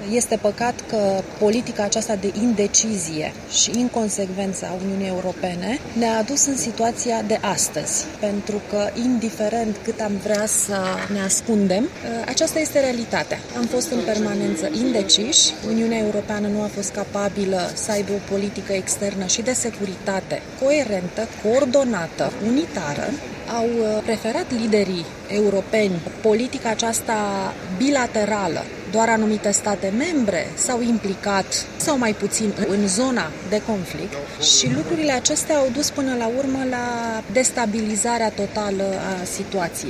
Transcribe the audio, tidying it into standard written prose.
Este păcat că politica aceasta de indecizie și inconsecvență a Uniunii Europene ne-a adus în situația de astăzi, pentru că, indiferent cât am vrea să ne ascundem, aceasta este realitatea. Am fost în permanență indeciși, Uniunea Europeană nu a fost capabilă să aibă o politică externă și de securitate coerentă, coordonată, unitară. Au preferat liderii europeni politica aceasta bilaterală. Doar anumite state membre s-au implicat sau mai puțin în zona de conflict și lucrurile acestea au dus până la urmă la destabilizarea totală a situației.